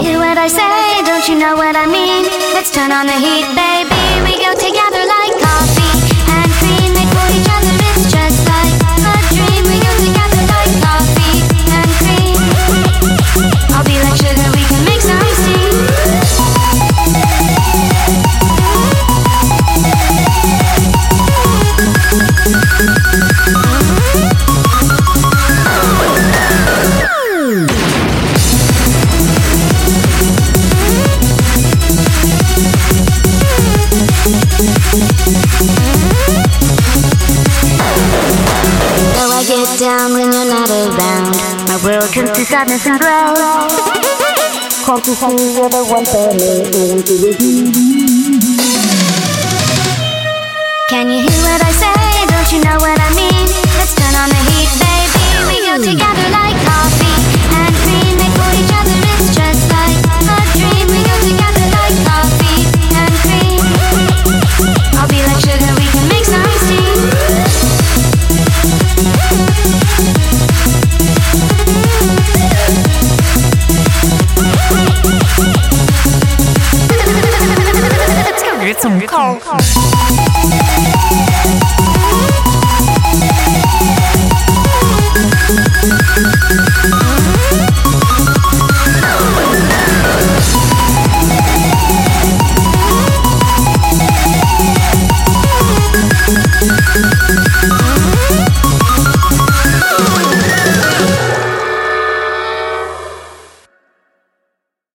hear what I say? Don't you know what I mean? Let's turn on the heat, baby. We go together like coffee and cream. Make for each other, it's just like a dream. We go together like coffee and cream. I'll be like sugar, we can make some steam. Though I get down when you're not around, my world turns to sadness and gray. Can't you see you're the one for me? Can you hear what I say? Don't you know what I mean? Let's turn on the heat, baby. We go together like coffee and cream. Make for each other, it's just like a dream. We go together like coffee and cream. I'll be like sugar, we can make some steam. Let's go get some coke.